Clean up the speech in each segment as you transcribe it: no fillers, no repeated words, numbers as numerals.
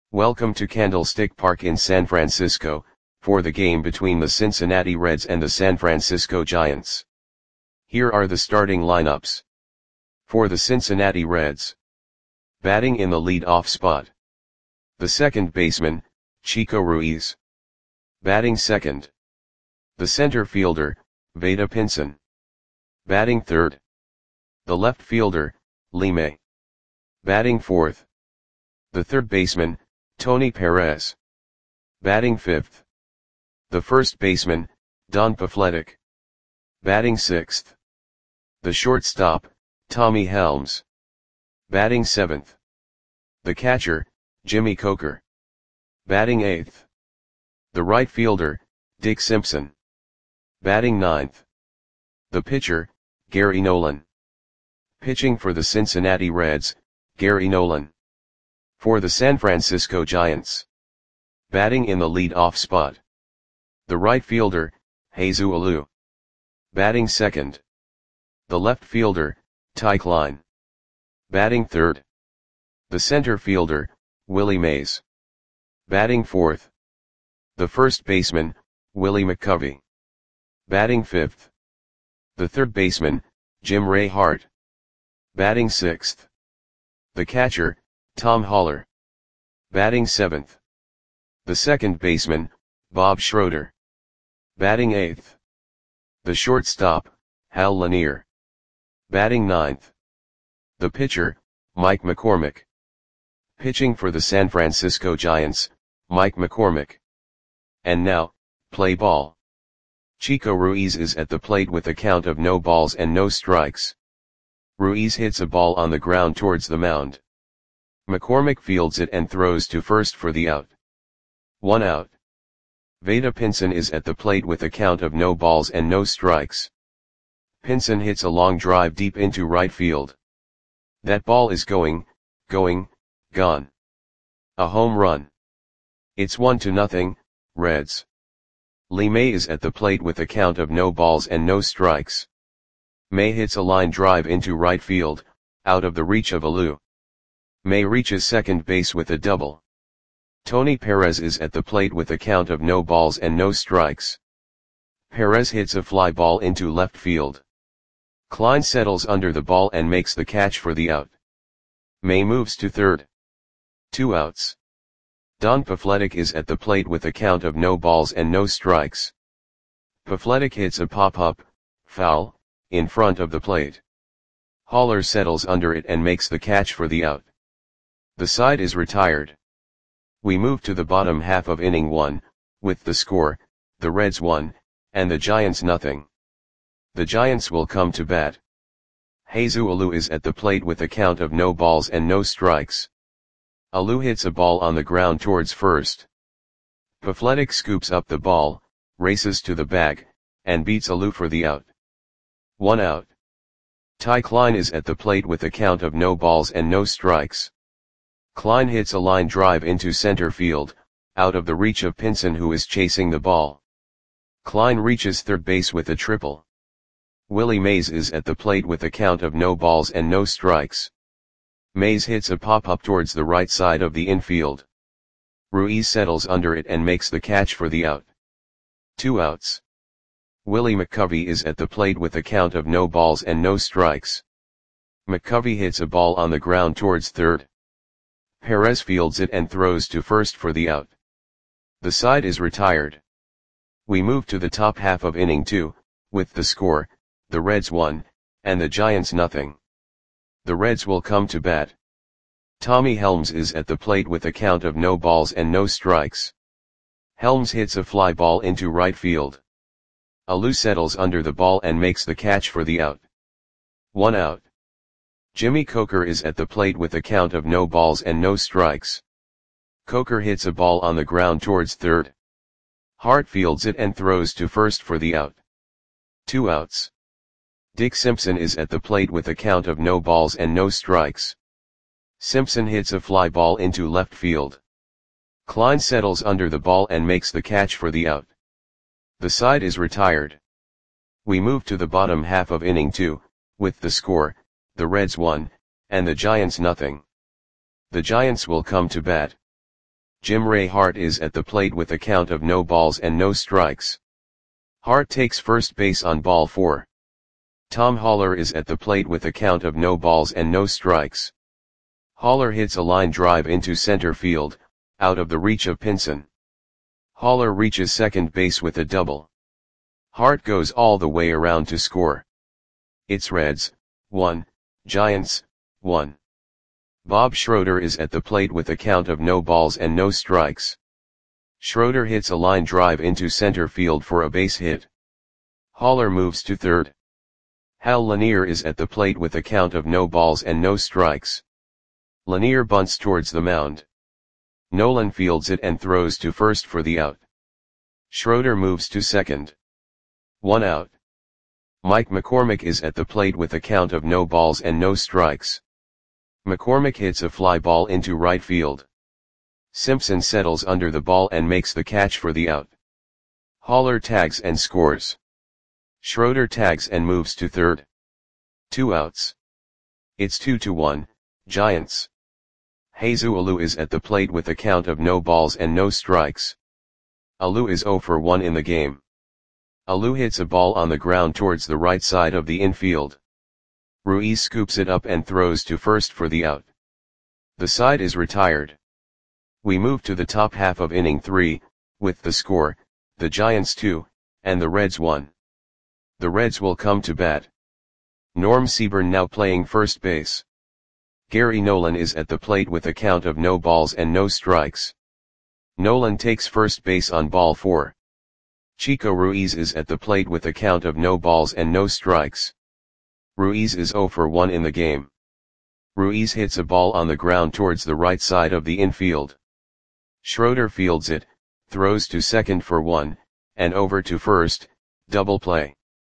Welcome to Candlestick Park in San Francisco, for the game between the Cincinnati Reds and the San Francisco Giants. Here are the starting lineups. For the Cincinnati Reds. Batting in the lead-off spot. The second baseman, Chico Ruiz. Batting second. The center fielder, Vada Pinson. Batting third. The left fielder, Lee May. Batting fourth. The third baseman, Tony Perez. Batting fifth. The first baseman, Don Pafletic. Batting sixth. The shortstop, Tommy Helms. Batting seventh. The catcher, Jimmy Coker. Batting eighth. The right fielder, Dick Simpson. Batting ninth. The pitcher, Gary Nolan. Pitching for the Cincinnati Reds, Gary Nolan. For the San Francisco Giants. Batting in the lead-off spot. The right fielder, Jesus Alou. Batting second. The left fielder, Ty Klein. Batting third. The center fielder, Willie Mays. Batting fourth. The first baseman, Willie McCovey. Batting fifth. The third baseman, Jim Ray Hart. Batting sixth. The catcher, Tom Haller. Batting seventh. The second baseman, Bob Schroeder. Batting eighth. The shortstop, Hal Lanier. Batting ninth. The pitcher, Mike McCormick. Pitching for the San Francisco Giants, Mike McCormick. And now, play ball. Chico Ruiz is at the plate with a count of no balls and no strikes. Ruiz hits a ball on the ground towards the mound. McCormick fields it and throws to first for the out. 1 out. Vada Pinson is at the plate with a count of no balls and no strikes. Pinson hits a long drive deep into right field. That ball is gone. A home run. It's 1-0, Reds. Lee May is at the plate with a count of no balls and no strikes. May hits a line drive into right field, out of the reach of Alou. May reaches second base with a double. Tony Perez is at the plate with a count of no balls and no strikes. Perez hits a fly ball into left field. Klein settles under the ball and makes the catch for the out. May moves to third. 2 outs. Don Pafletic is at the plate with a count of no balls and no strikes. Pafletic hits a pop-up, foul, in front of the plate. Haller settles under it and makes the catch for the out. The side is retired. We move to the bottom half of inning 1, with the score, the Reds 1, and the Giants 0. The Giants will come to bat. Jesus Alou is at the plate with a count of no balls and no strikes. Alou hits a ball on the ground towards first. Pafletic scoops up the ball, races to the bag, and beats Alou for the out. 1 out. Ty Klein is at the plate with a count of no balls and no strikes. Klein hits a line drive into center field, out of the reach of Pinson who is chasing the ball. Klein reaches third base with a triple. Willie Mays is at the plate with a count of no balls and no strikes. Mays hits a pop-up towards the right side of the infield. Ruiz settles under it and makes the catch for the out. 2 outs. Willie McCovey is at the plate with a count of no balls and no strikes. McCovey hits a ball on the ground towards third. Perez fields it and throws to first for the out. The side is retired. We move to the top half of inning 2, with the score, the Reds 1, and the Giants 0. The Reds will come to bat. Tommy Helms is at the plate with a count of no balls and no strikes. Helms hits a fly ball into right field. Alou settles under the ball and makes the catch for the out. 1 out. Jimmy Coker is at the plate with a count of no balls and no strikes. Coker hits a ball on the ground towards third. Hart fields it and throws to first for the out. 2 outs. Dick Simpson is at the plate with a count of no balls and no strikes. Simpson hits a fly ball into left field. Klein settles under the ball and makes the catch for the out. The side is retired. We move to the bottom half of inning 2, with the score, the Reds 1, and the Giants 0. The Giants will come to bat. Jim Ray Hart is at the plate with a count of no balls and no strikes. Hart takes first base on ball 4. Tom Haller is at the plate with a count of no balls and no strikes. Haller hits a line drive into center field, out of the reach of Pinson. Haller reaches second base with a double. Hart goes all the way around to score. It's Reds, 1, Giants, 1. Bob Schroeder is at the plate with a count of no balls and no strikes. Schroeder hits a line drive into center field for a base hit. Haller moves to third. Hal Lanier is at the plate with a count of no balls and no strikes. Lanier bunts towards the mound. Nolan fields it and throws to first for the out. Schroeder moves to second. 1 out. Mike McCormick is at the plate with a count of no balls and no strikes. McCormick hits a fly ball into right field. Simpson settles under the ball and makes the catch for the out. Haller tags and scores. Schroeder tags and moves to third. 2 outs. It's 2-1, Giants. Jesus Alou is at the plate with a count of no balls and no strikes. Alou is 0 for 1 in the game. Alou hits a ball on the ground towards the right side of the infield. Ruiz scoops it up and throws to first for the out. The side is retired. We move to the top half of inning 3, with the score, the Giants 2, and the Reds 1. The Reds will come to bat. Norm Seaburn now playing first base. Gary Nolan is at the plate with a count of no balls and no strikes. Nolan takes first base on ball 4. Chico Ruiz is at the plate with a count of no balls and no strikes. Ruiz is 0 for 1 in the game. Ruiz hits a ball on the ground towards the right side of the infield. Schroeder fields it, throws to second for 1, and over to first, double play.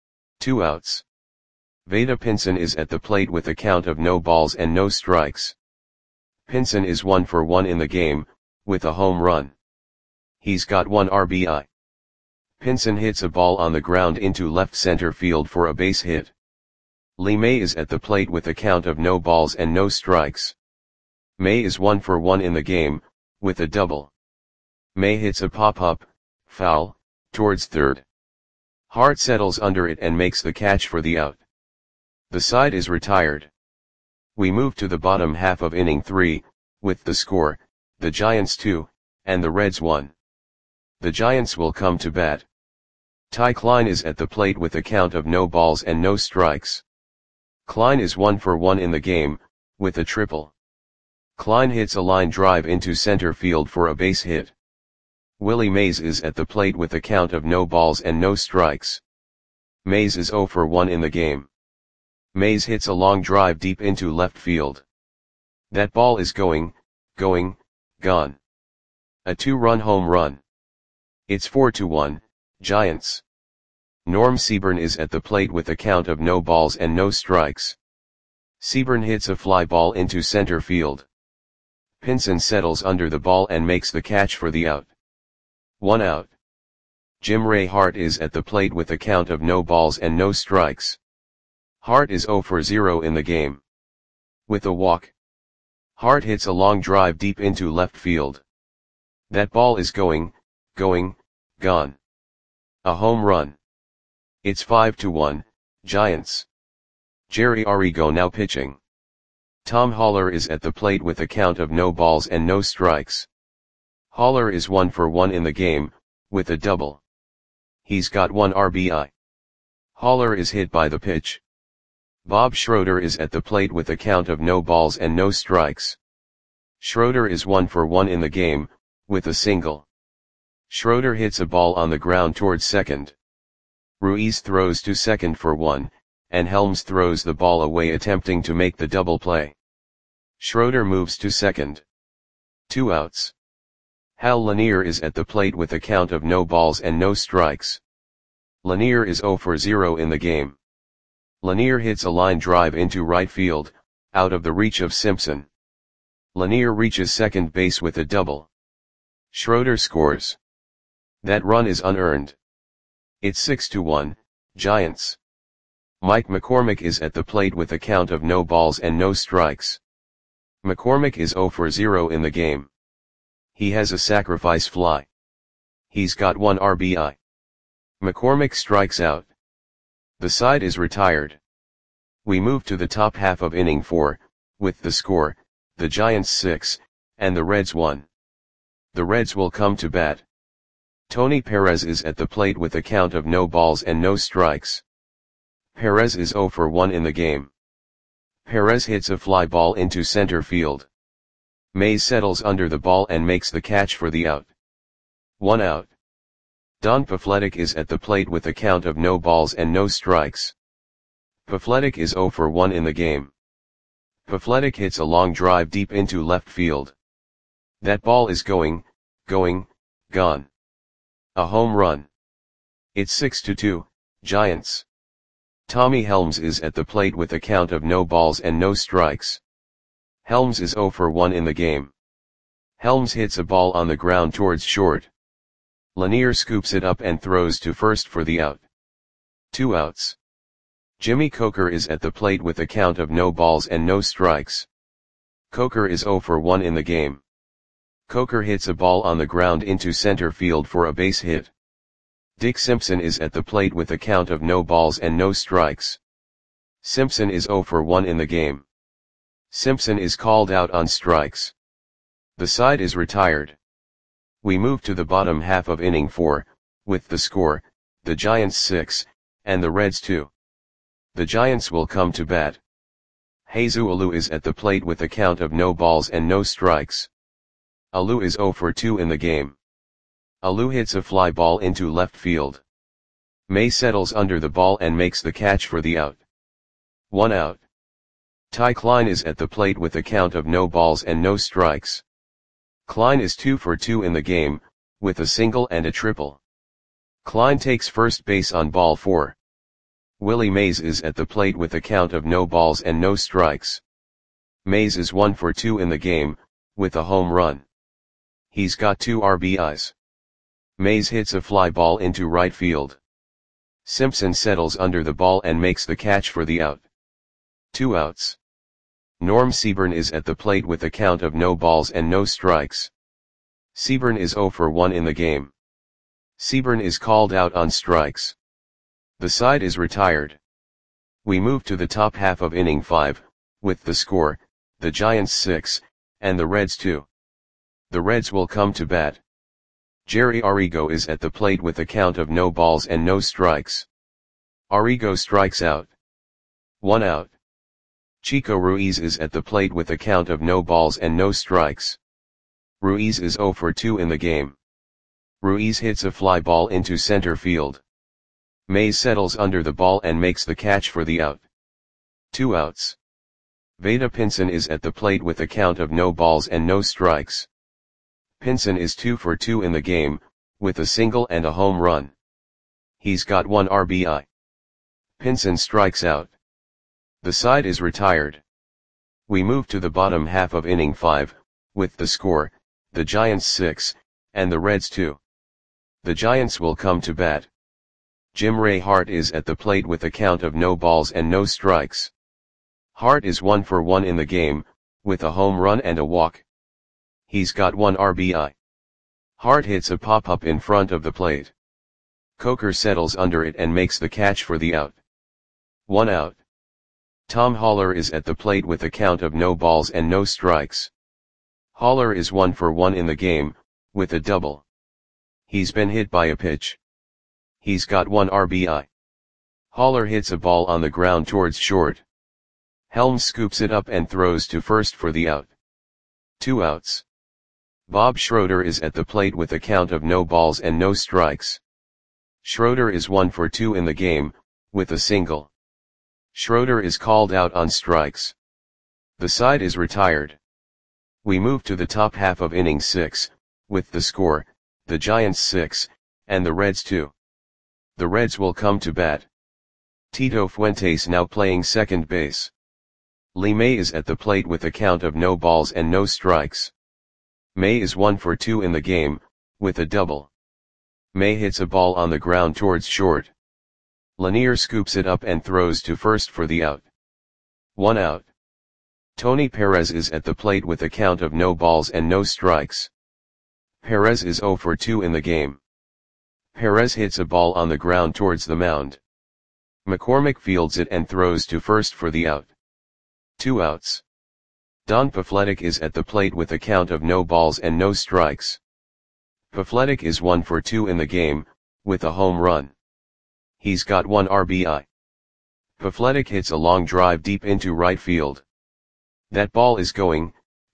2 outs. Vada Pinson is at the plate with a count of no balls and no strikes. Pinson is 1 for 1 in the game, with a home run. He's got 1 RBI. Pinson hits a ball on the ground into left center field for a base hit. Lee May is at the plate with a count of no balls and no strikes. May is 1 for 1 in the game, with a double. May hits a pop-up, foul, towards third. Hart settles under it and makes the catch for the out. The side is retired. We move to the bottom half of inning 3, with the score, the Giants 2, and the Reds 1. The Giants will come to bat. Ty Klein is at the plate with a count of no balls and no strikes. Klein is 1 for 1 in the game, with a triple. Klein hits a line drive into center field for a base hit. Willie Mays is at the plate with a count of no balls and no strikes. Mays is 0 for 1 in the game. Mays hits a long drive deep into left field. That ball is gone. A 2-run home run. It's 4-1, Giants. Norm Seaburn is at the plate with a count of no balls and no strikes. Seaburn hits a fly ball into center field. Pinson settles under the ball and makes the catch for the out. 1 out. Jim Ray Hart is at the plate with a count of no balls and no strikes. Hart is 0 for 0 in the game. With a walk. Hart hits a long drive deep into left field. That ball is gone. A home run. It's 5-1, Giants. Jerry Arrigo now pitching. Tom Haller is at the plate with a count of no balls and no strikes. Haller is 1 for 1 in the game, with a double. He's got 1 RBI. Haller is hit by the pitch. Bob Schroeder is at the plate with a count of no balls and no strikes. Schroeder is 1 for 1 in the game, with a single. Schroeder hits a ball on the ground towards second. Ruiz throws to second for 1, and Helms throws the ball away attempting to make the double play. Schroeder moves to second. 2 outs. Hal Lanier is at the plate with a count of no balls and no strikes. Lanier is 0 for 0 in the game. Lanier hits a line drive into right field, out of the reach of Simpson. Lanier reaches second base with a double. Schroeder scores. That run is unearned. It's 6-1, Giants. Mike McCormick is at the plate with a count of no balls and no strikes. McCormick is 0 for 0 in the game. He has a sacrifice fly. He's got 1 RBI. McCormick strikes out. The side is retired. We move to the top half of inning 4, with the score, the Giants 6, and the Reds 1. The Reds will come to bat. Tony Perez is at the plate with a count of no balls and no strikes. Perez is 0 for 1 in the game. Perez hits a fly ball into center field. Mays settles under the ball and makes the catch for the out. 1 out. Don Pafletic is at the plate with a count of no balls and no strikes. Pafletic is 0 for 1 in the game. Pafletic hits a long drive deep into left field. That ball is gone. A home run. It's 6-2, Giants. Tommy Helms is at the plate with a count of no balls and no strikes. Helms is 0 for 1 in the game. Helms hits a ball on the ground towards short. Lanier scoops it up and throws to first for the out. 2 outs. Jimmy Coker is at the plate with a count of no balls and no strikes. Coker is 0 for 1 in the game. Coker hits a ball on the ground into center field for a base hit. Dick Simpson is at the plate with a count of no balls and no strikes. Simpson is 0 for 1 in the game. Simpson is called out on strikes. The side is retired. We move to the bottom half of inning 4, with the score, the Giants 6, and the Reds 2. The Giants will come to bat. Jesus Alou is at the plate with a count of no balls and no strikes. Alou is 0 for 2 in the game. Alou hits a fly ball into left field. May settles under the ball and makes the catch for the out. 1 out. Ty Klein is at the plate with a count of no balls and no strikes. Klein is 2 for 2 in the game, with a single and a triple. Klein takes first base on ball 4. Willie Mays is at the plate with a count of no balls and no strikes. Mays is 1 for 2 in the game, with a home run. He's got 2 RBIs. Mays hits a fly ball into right field. Simpson settles under the ball and makes the catch for the out. 2 outs. Norm Seaburn is at the plate with a count of no balls and no strikes. Seaburn is 0 for 1 in the game. Seaburn is called out on strikes. The side is retired. We move to the top half of inning 5, with the score, the Giants 6, and the Reds 2. The Reds will come to bat. Jerry Arrigo is at the plate with a count of no balls and no strikes. Arrigo strikes out. 1 out. Chico Ruiz is at the plate with a count of no balls and no strikes. Ruiz is 0 for 2 in the game. Ruiz hits a fly ball into center field. Mays settles under the ball and makes the catch for the out. 2 outs. Vada Pinson is at the plate with a count of no balls and no strikes. Pinson is 2 for 2 in the game, with a single and a home run. He's got 1 RBI. Pinson strikes out. The side is retired. We move to the bottom half of inning 5, with the score, the Giants 6, and the Reds 2. The Giants will come to bat. Jim Ray Hart is at the plate with a count of no balls and no strikes. Hart is 1 for 1 in the game, with a home run and a walk. He's got 1 RBI. Hart hits a pop-up in front of the plate. Coker settles under it and makes the catch for the out. 1 out. Tom Haller is at the plate with a count of no balls and no strikes. Haller is 1 for 1 in the game, with a double. He's been hit by a pitch. He's got 1 RBI. Haller hits a ball on the ground towards short. Helms scoops it up and throws to first for the out. 2 outs. Bob Schroeder is at the plate with a count of no balls and no strikes. Schroeder is 1 for 2 in the game, with a single. Schroeder is called out on strikes. The side is retired. We move to the top half of inning 6, with the score, the Giants 6, and the Reds 2. The Reds will come to bat. Tito Fuentes now playing second base. Lee May is at the plate with a count of no balls and no strikes. May is 1 for 2 in the game, with a double. May hits a ball on the ground towards short. Lanier scoops it up and throws to first for the out. 1 out. Tony Perez is at the plate with a count of no balls and no strikes. Perez is 0 for 2 in the game. Perez hits a ball on the ground towards the mound. McCormick fields it and throws to first for the out. 2 outs. Don Pafletic is at the plate with a count of no balls and no strikes. Pafletic is 1 for 2 in the game, with a home run. He's got 1 RBI. Pafletic hits a long drive deep into right field. That ball is gone.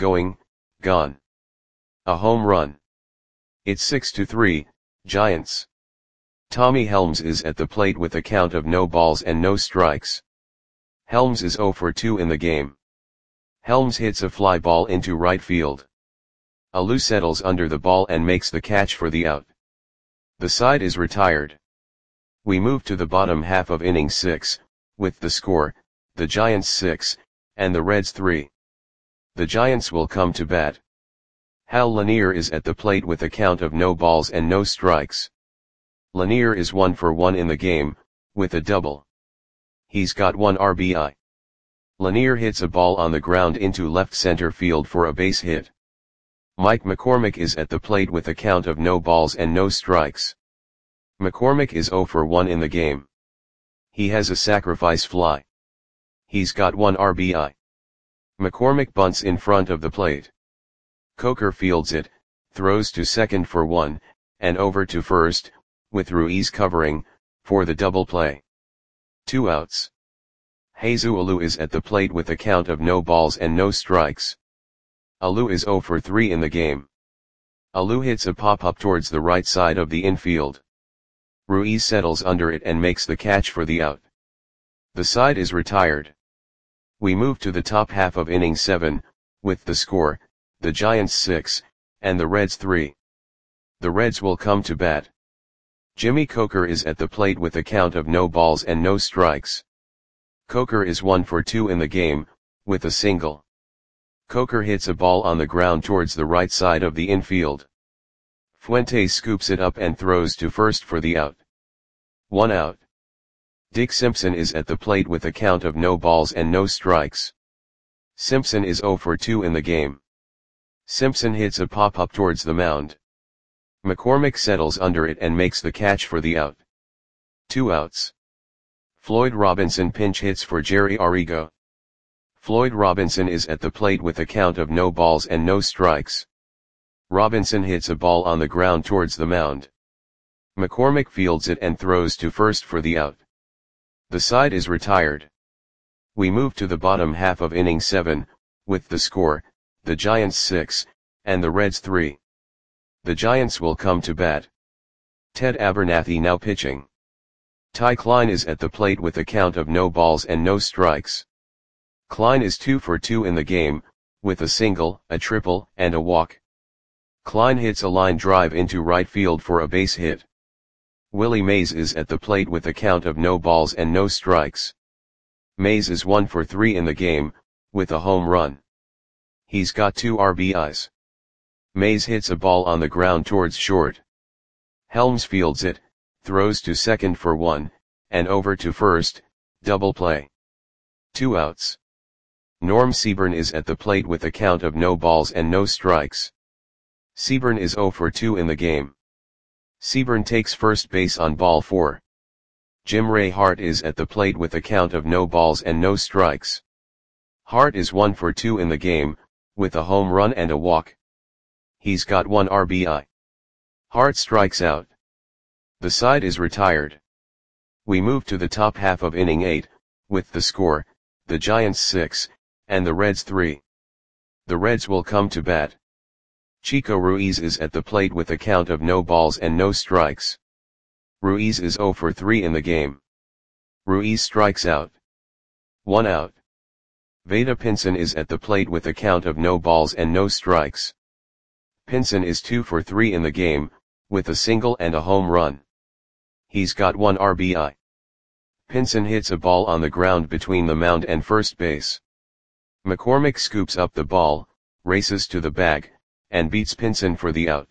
A home run. It's 6-3, Giants. Tommy Helms is at the plate with a count of no balls and no strikes. Helms is 0 for 2 in the game. Helms hits a fly ball into right field. Alou settles under the ball and makes the catch for the out. The side is retired. We move to the bottom half of inning 6, with the score, the Giants 6, and the Reds 3. The Giants will come to bat. Hal Lanier is at the plate with a count of no balls and no strikes. Lanier is 1 for 1 in the game, with a double. He's got 1 RBI. Lanier hits a ball on the ground into left center field for a base hit. Mike McCormick is at the plate with a count of no balls and no strikes. McCormick is 0 for 1 in the game. He has a sacrifice fly. He's got 1 RBI. McCormick bunts in front of the plate. Coker fields it, throws to second for 1, and over to first, with Ruiz covering, for the double play. 2 outs. Jesus Alou is at the plate with a count of no balls and no strikes. Alou is 0 for 3 in the game. Alou hits a pop-up towards the right side of the infield. Ruiz settles under it and makes the catch for the out. The side is retired. We move to the top half of inning 7, with the score, the Giants 6, and the Reds 3. The Reds will come to bat. Jimmy Coker is at the plate with a count of no balls and no strikes. Coker is 1 for 2 in the game, with a single. Coker hits a ball on the ground towards the right side of the infield. Fuentes scoops it up and throws to first for the out. 1 out. Dick Simpson is at the plate with a count of no balls and no strikes. Simpson is 0 for 2 in the game. Simpson hits a pop-up towards the mound. McCormick settles under it and makes the catch for the out. 2 outs. Floyd Robinson pinch hits for Jerry Arrigo. Floyd Robinson is at the plate with a count of no balls and no strikes. Robinson hits a ball on the ground towards the mound. McCormick fields it and throws to first for the out. The side is retired. We move to the bottom half of inning 7, with the score, the Giants 6, and the Reds 3. The Giants will come to bat. Ted Abernathy now pitching. Ty Klein is at the plate with a count of no balls and no strikes. Klein is 2 for 2 in the game, with a single, a triple, and a walk. Klein hits a line drive into right field for a base hit. Willie Mays is at the plate with a count of no balls and no strikes. Mays is 1 for 3 in the game, with a home run. He's got 2 RBIs. Mays hits a ball on the ground towards short. Helms fields it, throws to second for 1, and over to first, double play. 2 outs. Norm Seaburn is at the plate with a count of no balls and no strikes. Seaburn is 0 for 2 in the game. Seaburn takes first base on ball 4. Jim Ray Hart is at the plate with a count of no balls and no strikes. Hart is 1 for 2 in the game, with a home run and a walk. He's got 1 RBI. Hart strikes out. The side is retired. We move to the top half of inning 8, with the score, the Giants 6, and the Reds 3. The Reds will come to bat. Chico Ruiz is at the plate with a count of no balls and no strikes. Ruiz is 0 for 3 in the game. Ruiz strikes out. 1 out. Vada Pinson is at the plate with a count of no balls and no strikes. Pinson is 2 for 3 in the game, with a single and a home run. He's got 1 RBI. Pinson hits a ball on the ground between the mound and first base. McCormick scoops up the ball, races to the bag, and beats Pinson for the out.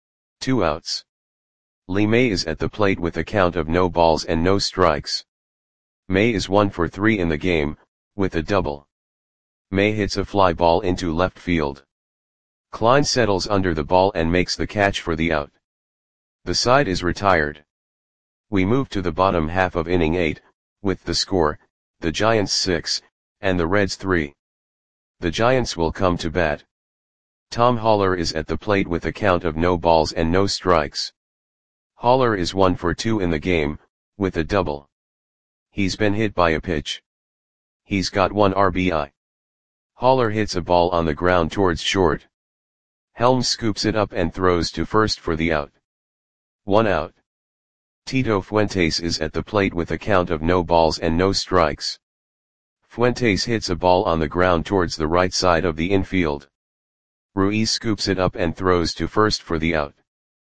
2 outs. Lee May is at the plate with a count of no balls and no strikes. May is 1 for 3 in the game, with a double. May hits a fly ball into left field. Klein settles under the ball and makes the catch for the out. The side is retired. We move to the bottom half of inning 8, with the score, the Giants 6, and the Reds 3. The Giants will come to bat. Tom Haller is at the plate with a count of no balls and no strikes. Haller is 1 for 2 in the game, with a double. He's been hit by a pitch. He's got 1 RBI. Haller hits a ball on the ground towards short. Helms scoops it up and throws to first for the out. 1 out. Tito Fuentes is at the plate with a count of no balls and no strikes. Fuentes hits a ball on the ground towards the right side of the infield. Ruiz scoops it up and throws to first for the out.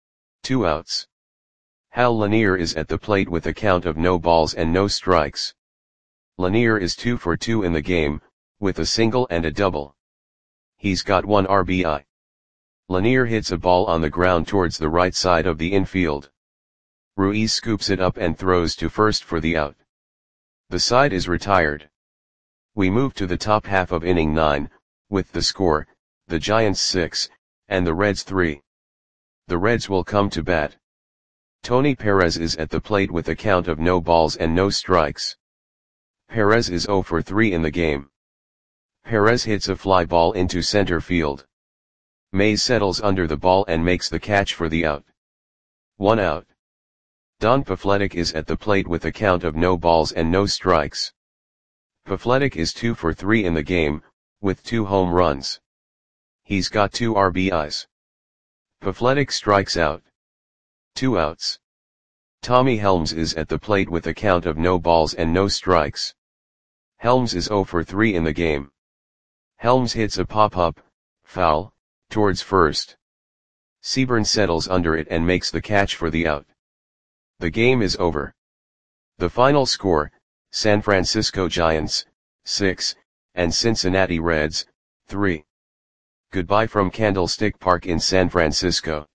2 outs. Hal Lanier is at the plate with a count of no balls and no strikes. Lanier is 2 for 2 in the game, with a single and a double. He's got 1 RBI. Lanier hits a ball on the ground towards the right side of the infield. Ruiz scoops it up and throws to first for the out. The side is retired. We move to the top half of inning 9, with the score, the Giants 6, and the Reds 3. The Reds will come to bat. Tony Perez is at the plate with a count of no balls and no strikes. Perez is 0 for 3 in the game. Perez hits a fly ball into center field. Mays settles under the ball and makes the catch for the out. 1 out. Don Pafletic is at the plate with a count of no balls and no strikes. Pafletic is 2 for 3 in the game, with 2 home runs. He's got 2 RBIs. Pafletic strikes out. 2 outs. Tommy Helms is at the plate with a count of no balls and no strikes. Helms is 0 for 3 in the game. Helms hits a pop-up, foul, towards first. Seaburn settles under it and makes the catch for the out. The game is over. The final score, San Francisco Giants, 6, and Cincinnati Reds, 3. Goodbye from Candlestick Park in San Francisco.